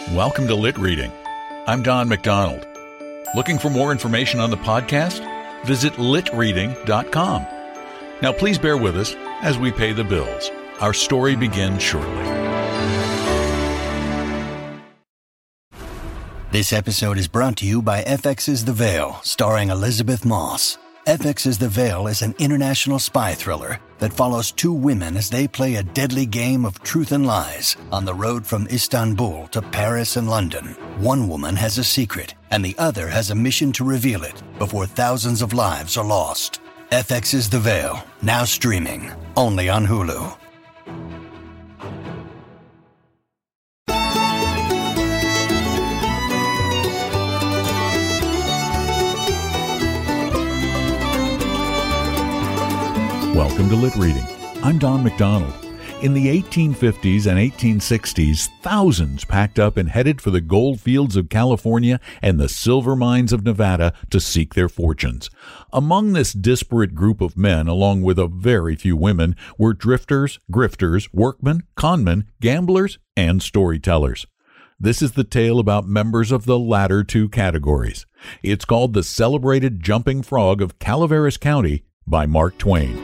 Welcome to Lit Reading. I'm Don McDonald. Looking for more information on the podcast? Visit litreading.com. Now please bear with us as we pay the bills. Our story begins shortly. This episode is brought to you by FX's The Veil, starring Elizabeth Moss. FX's The Veil is an international spy thriller that follows two women as they play a deadly game of truth and lies on the road from Istanbul to Paris and London. One woman has a secret, and the other has a mission to reveal it before thousands of lives are lost. FX's The Veil, now streaming, only on Hulu. Welcome to Lit Reading. I'm Don McDonald. In the 1850s and 1860s, thousands packed up and headed for the gold fields of California and the silver mines of Nevada to seek their fortunes. Among this disparate group of men, along with a very few women, were drifters, grifters, workmen, conmen, gamblers, and storytellers. This is the tale about members of the latter two categories. It's called The Celebrated Jumping Frog of Calaveras County by Mark Twain.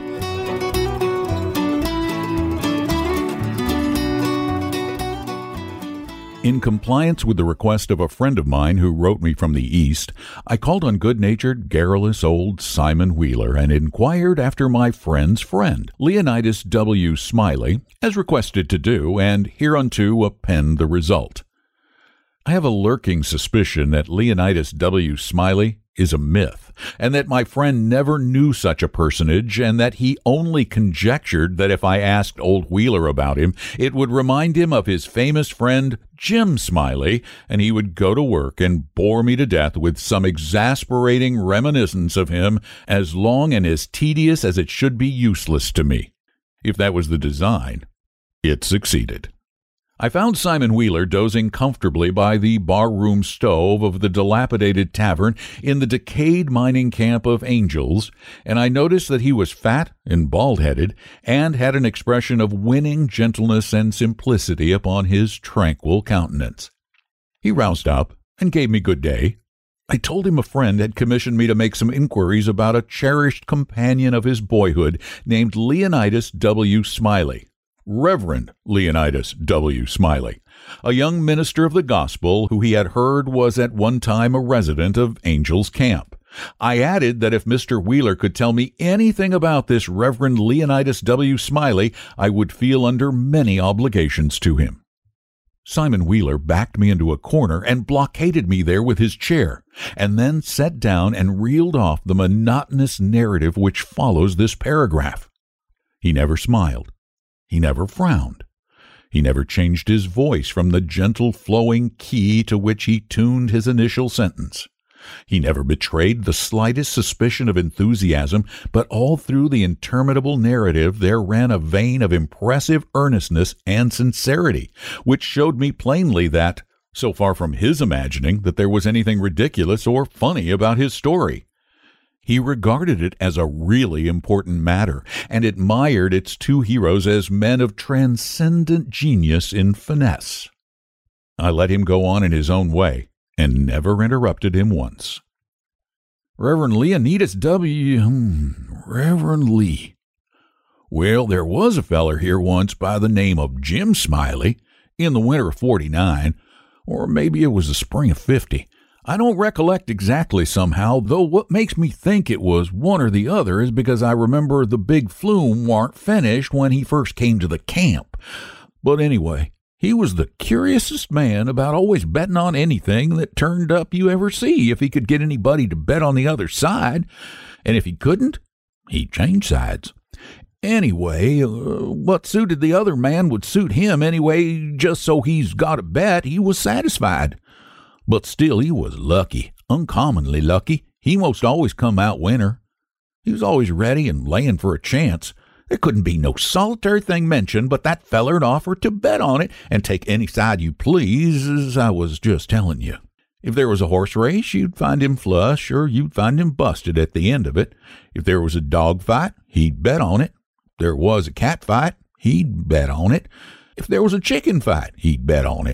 In compliance with the request of a friend of mine who wrote me from the East, I called on good-natured, garrulous old Simon Wheeler and inquired after my friend's friend, Leonidas W. Smiley, as requested to do, and hereunto append the result. I have a lurking suspicion that Leonidas W. Smiley is a myth, and that my friend never knew such a personage, and that he only conjectured that if I asked old Wheeler about him, it would remind him of his famous friend Jim Smiley, and he would go to work and bore me to death with some exasperating reminiscence of him as long and as tedious as it should be useless to me. If that was the design, it succeeded. I found Simon Wheeler dozing comfortably by the barroom stove of the dilapidated tavern in the decayed mining camp of Angels, and I noticed that he was fat and bald-headed and had an expression of winning gentleness and simplicity upon his tranquil countenance. He roused up and gave me good day. I told him a friend had commissioned me to make some inquiries about a cherished companion of his boyhood named Leonidas W. Smiley. Reverend Leonidas W. Smiley, a young minister of the gospel who he had heard was at one time a resident of Angel's Camp. I added that if Mr. Wheeler could tell me anything about this Reverend Leonidas W. Smiley, I would feel under many obligations to him. Simon Wheeler backed me into a corner and blockaded me there with his chair, and then sat down and reeled off the monotonous narrative which follows this paragraph. He never smiled. He never frowned. He never changed his voice from the gentle flowing key to which he tuned his initial sentence. He never betrayed the slightest suspicion of enthusiasm, but all through the interminable narrative there ran a vein of impressive earnestness and sincerity, which showed me plainly that, so far from his imagining that there was anything ridiculous or funny about his story, he regarded it as a really important matter, and admired its two heroes as men of transcendent genius in finesse. I let him go on in his own way, and never interrupted him once. Reverend Leonidas Reverend Lee. Well, there was a feller here once by the name of Jim Smiley, in the winter of '49, or maybe it was the spring of '50. I don't recollect exactly somehow, though what makes me think it was one or the other is because I remember the big flume warn't finished when he first came to the camp. But anyway, he was the curiousest man about always betting on anything that turned up you ever see if he could get anybody to bet on the other side, and if he couldn't, he'd change sides. Anyway, what suited the other man would suit him anyway, just so he's got a bet he was satisfied. But still, he was lucky, uncommonly lucky. He most always come out winner. He was always ready and laying for a chance. There couldn't be no solitary thing mentioned but that feller'd offer to bet on it and take any side you please, as I was just telling you. If there was a horse race, you'd find him flush, or you'd find him busted at the end of it. If there was a dog fight, he'd bet on it. If there was a cat fight, he'd bet on it. If there was a chicken fight, he'd bet on it.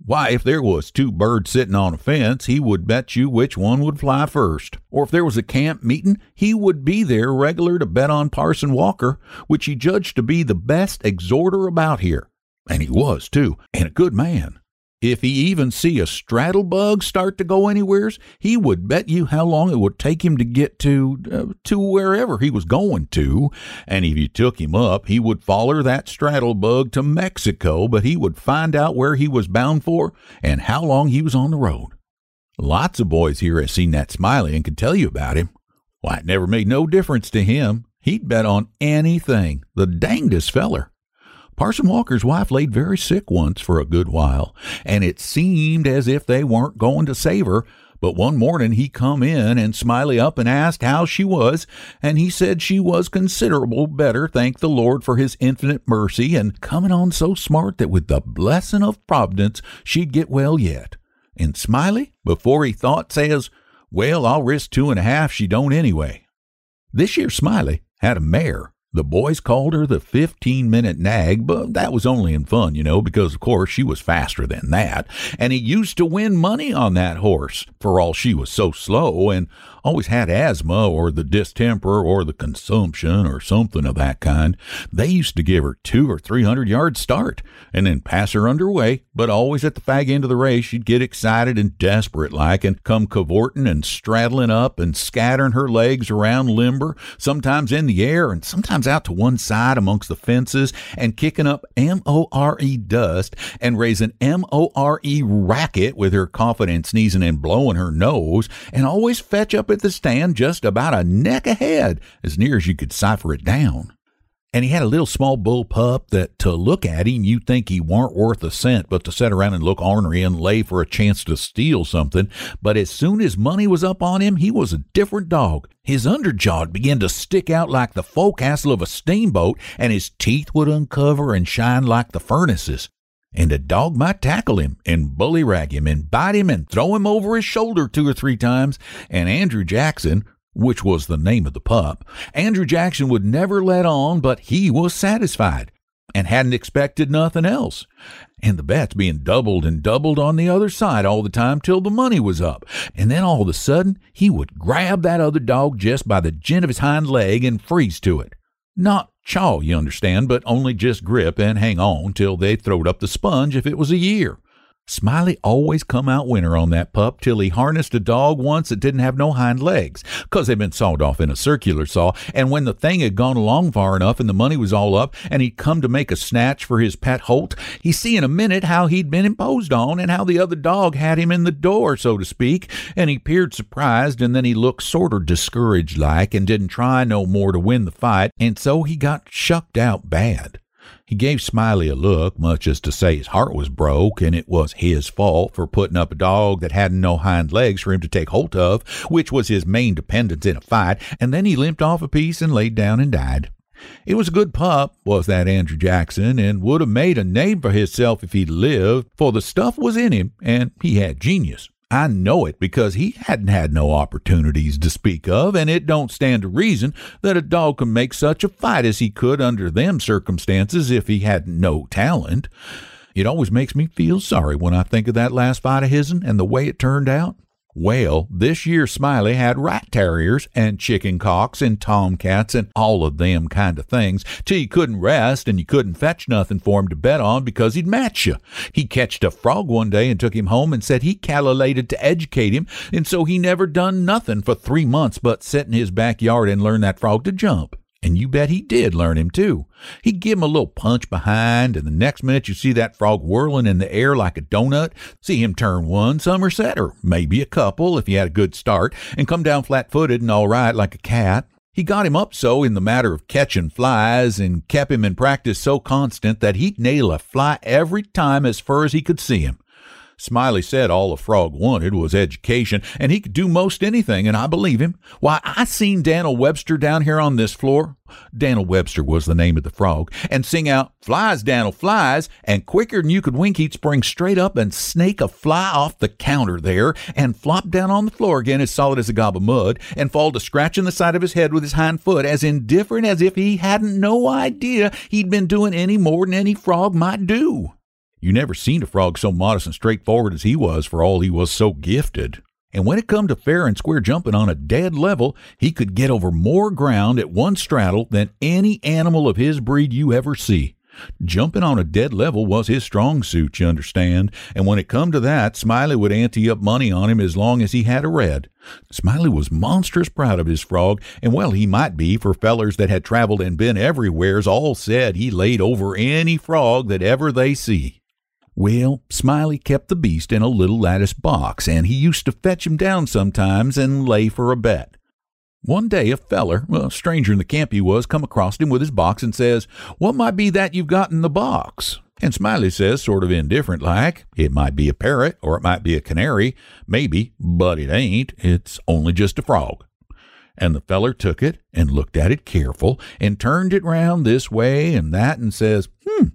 Why, if there was two birds sitting on a fence, he would bet you which one would fly first. Or if there was a camp meeting, he would be there regular to bet on Parson Walker, which he judged to be the best exhorter about here. And he was, too, and a good man. If he even see a straddle bug start to go anywheres, he would bet you how long it would take him to get to wherever he was going to. And if you took him up, he would foller that straddle bug to Mexico, but he would find out where he was bound for and how long he was on the road. Lots of boys here has seen that Smiley and can tell you about him. Why, it never made no difference to him. He'd bet on anything. The dangdest feller. Parson Walker's wife laid very sick once for a good while, and it seemed as if they weren't going to save her, but one morning he come in and Smiley up and asked how she was, and he said she was considerable better, thank the Lord for his infinite mercy, and coming on so smart that with the blessing of Providence she'd get well yet. And Smiley, before he thought, says, "Well, I'll risk 2.5 she don't anyway." This year Smiley had a mare. The boys called her the 15-minute nag, but that was only in fun, because, of course, she was faster than that. And he used to win money on that horse, for all she was so slow and always had asthma or the distemper or the consumption or something of that kind. They used to give her 200 or 300 yards start and then pass her underway, but always at the fag end of the race, she'd get excited and desperate like and come cavorting and straddling up and scattering her legs around limber, sometimes in the air and sometimes out to one side amongst the fences and kicking up M-O-R-E dust and raising M-O-R-E racket with her coughing and sneezing and blowing her nose, and always fetch up at the stand just about a neck ahead, as near as you could cipher it down. And he had a little small bull pup that to look at him you'd think he weren't worth a cent, but to sit around and look ornery and lay for a chance to steal something. But as soon as money was up on him, he was a different dog. His underjaw began to stick out like the forecastle of a steamboat, and his teeth would uncover and shine like the furnaces. And a dog might tackle him and bullyrag him and bite him and throw him over his shoulder 2 or 3 times, and Andrew Jackson, which was the name of the pup, Andrew Jackson would never let on, but he was satisfied and hadn't expected nothing else. And the bets being doubled and doubled on the other side all the time till the money was up. And then all of a sudden, he would grab that other dog just by the gin of his hind leg and freeze to it. Not chaw, you understand, but only just grip and hang on till they throwed up the sponge if it was a year. Smiley always come out winner on that pup till he harnessed a dog once that didn't have no hind legs, 'cause they'd been sawed off in a circular saw, and when the thing had gone along far enough and the money was all up and he'd come to make a snatch for his pet Holt, he see in a minute how he'd been imposed on and how the other dog had him in the door, so to speak, and he peered surprised, and then he looked sorter discouraged like and didn't try no more to win the fight, and so he got shucked out bad. He gave Smiley a look, much as to say his heart was broke, and it was his fault for putting up a dog that hadn't no hind legs for him to take hold of, which was his main dependence in a fight, and then he limped off a piece and laid down and died. It was a good pup, was that Andrew Jackson, and would have made a name for himself if he'd lived, for the stuff was in him, and he had genius. I know it because he hadn't had no opportunities to speak of, and it don't stand to reason that a dog could make such a fight as he could under them circumstances if he hadn't no talent. It always makes me feel sorry when I think of that last fight of his'n and the way it turned out. Well, this year Smiley had rat terriers and chicken cocks and tomcats and all of them kind of things, till you couldn't rest and you couldn't fetch nothing for him to bet on because he'd match you. He catched a frog one day and took him home and said he calculated to educate him, and so he never done nothing for 3 months but sit in his backyard and learn that frog to jump. And you bet he did learn him, too. He'd give him a little punch behind, and the next minute you see that frog whirling in the air like a donut, see him turn one somerset, or maybe a couple if he had a good start, and come down flat-footed and all right like a cat. He got him up so in the matter of catching flies, and kept him in practice so constant that he'd nail a fly every time as fur as he could see him. Smiley said all a frog wanted was education, and he could do most anything, and I believe him. Why, I seen Dan'l Webster down here on this floor, Dan'l Webster was the name of the frog, and sing out, "Flies, Dan'l, flies," and quicker'n you could wink he'd spring straight up and snake a fly off the counter there, and flop down on the floor again as solid as a gob of mud, and fall to scratching the side of his head with his hind foot as indifferent as if he hadn't no idea he'd been doing any more than any frog might do. You never seen a frog so modest and straightforward as he was, for all he was so gifted. And when it come to fair and square jumping on a dead level, he could get over more ground at one straddle than any animal of his breed you ever see. Jumping on a dead level was his strong suit, you understand, and when it come to that, Smiley would ante up money on him as long as he had a red. Smiley was monstrous proud of his frog, and well he might be, for fellers that had traveled and been everywheres all said he laid over any frog that ever they see. Well, Smiley kept the beast in a little lattice box, and he used to fetch him down sometimes and lay for a bet. One day a feller, a stranger in the camp he was, come across him with his box and says, "What might be that you've got in the box?" And Smiley says, sort of indifferent like, "It might be a parrot, or it might be a canary, maybe, but it ain't. It's only just a frog." And the feller took it and looked at it careful and turned it round this way and that and says,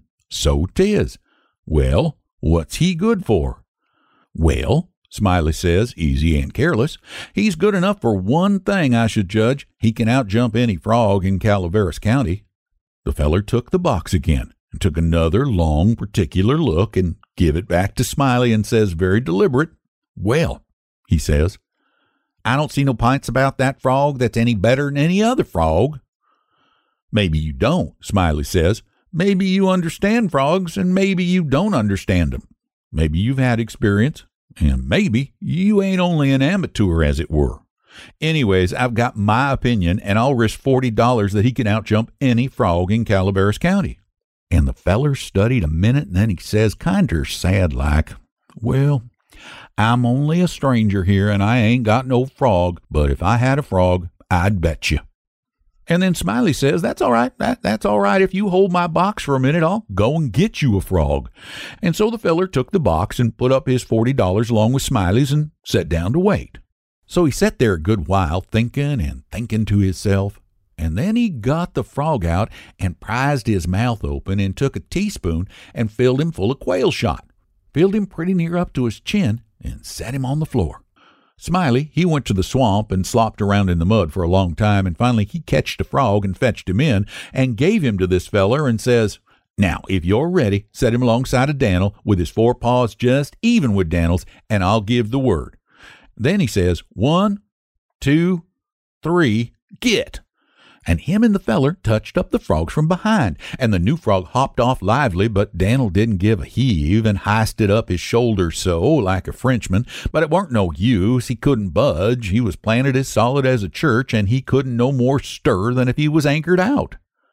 "So 'tis. Well, what's he good for?" "Well," Smiley says, easy and careless, "he's good enough for one thing, I should judge. He can outjump any frog in Calaveras County." The feller took the box again and took another long, particular look and give it back to Smiley and says, very deliberate, "Well," he says, "I don't see no pints about that frog that's any better than any other frog." "Maybe you don't," Smiley says. "Maybe you understand frogs, and maybe you don't understand 'em. Maybe you've had experience, and maybe you ain't only an amateur, as it were. Anyways, I've got my opinion, and I'll risk $40 that he can outjump any frog in Calaveras County." And the feller studied a minute, and then he says, kinder sad like, "Well, I'm only a stranger here, and I ain't got no frog, but if I had a frog, I'd bet you." And then Smiley says, "That's all right. That's all right. If you hold my box for a minute, I'll go and get you a frog." And so the feller took the box and put up his $40 along with Smiley's and sat down to wait. So he sat there a good while thinking and thinking to himself, and then he got the frog out and prized his mouth open and took a teaspoon and filled him full of quail shot, filled him pretty near up to his chin, and set him on the floor. Smiley, he went to the swamp and slopped around in the mud for a long time, and finally he catched a frog and fetched him in and gave him to this feller and says, "Now, if you're ready, set him alongside of Dan'l with his four paws just even with Dan'l's, and I'll give the word." Then he says, "1, 2, 3, get!" And him and the feller touched up the frogs from behind, and the new frog hopped off lively, but Dan'l didn't give a heave and histed up his shoulders so, like a Frenchman, but it warn't no use. He couldn't budge. He was planted as solid as a church, and he couldn't no more stir than if he was anchored out.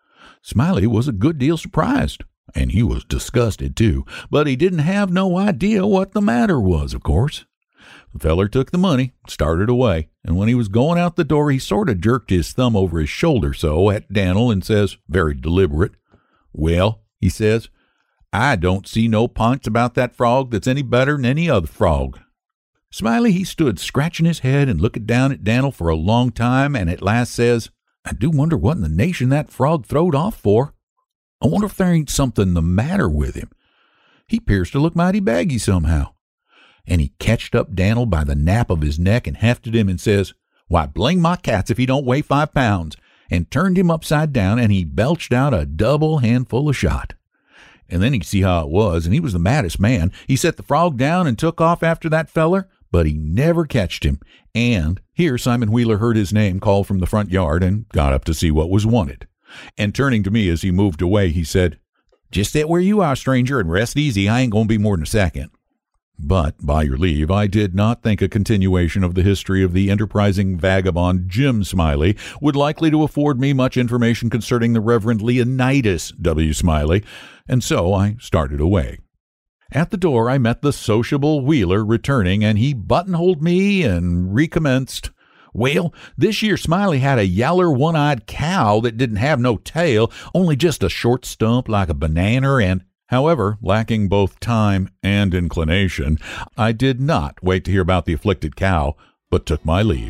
Smiley was a good deal surprised, and he was disgusted too, but he didn't have no idea what the matter was, of course. The feller took the money, started away, and when he was going out the door, he sort of jerked his thumb over his shoulder so at Dan'l and says, very deliberate, "Well," he says, "I don't see no pints about that frog that's any better than any other frog." Smiley, he stood scratching his head and looking down at Dan'l for a long time, and at last says, "I do wonder what in the nation that frog throwed off for. I wonder if there ain't something the matter with him. He 'pears to look mighty baggy somehow." And he catched up Dan'l by the nape of his neck and hefted him and says, "Why, bling my cats if he don't weigh 5 pounds, and turned him upside down, and he belched out a double handful of shot. And then he'd see how it was, and he was the maddest man. He set the frog down and took off after that feller, but he never catched him. And here Simon Wheeler heard his name called from the front yard and got up to see what was wanted. And turning to me as he moved away, he said, "Just sit where you are, stranger, and rest easy. I ain't going to be more than a second." But, by your leave, I did not think a continuation of the history of the enterprising vagabond Jim Smiley would likely to afford me much information concerning the Reverend Leonidas W. Smiley, and so I started away. At the door I met the sociable Wheeler returning, and he buttonholed me and recommenced. "Well, this year Smiley had a yaller one-eyed cow that didn't have no tail, only just a short stump like a banana, and..." However, lacking both time and inclination, I did not wait to hear about the afflicted cow, but took my leave.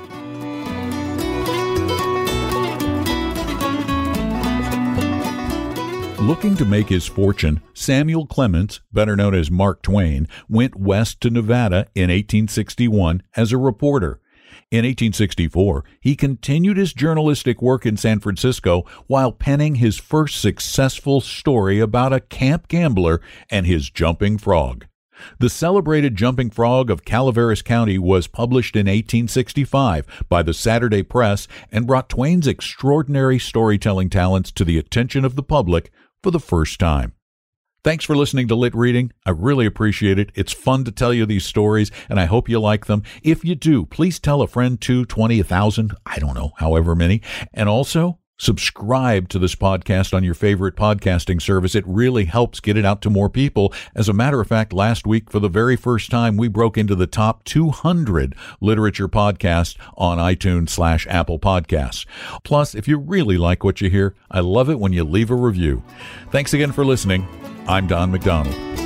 Looking to make his fortune, Samuel Clemens, better known as Mark Twain, went west to Nevada in 1861 as a reporter. In 1864, he continued his journalistic work in San Francisco while penning his first successful story about a camp gambler and his jumping frog. The celebrated Jumping Frog of Calaveras County was published in 1865 by the Saturday Press and brought Twain's extraordinary storytelling talents to the attention of the public for the first time. Thanks for listening to Lit Reading. I really appreciate it. It's fun to tell you these stories, and I hope you like them. If you do, please tell a friend, 2, 20, 1,000, I don't know, however many. And also, subscribe to this podcast on your favorite podcasting service. It really helps get it out to more people. As a matter of fact, last week, for the very first time, we broke into the top 200 literature podcasts on iTunes/Apple Podcasts. Plus, if you really like what you hear, I love it when you leave a review. Thanks again for listening. I'm Don McDonald.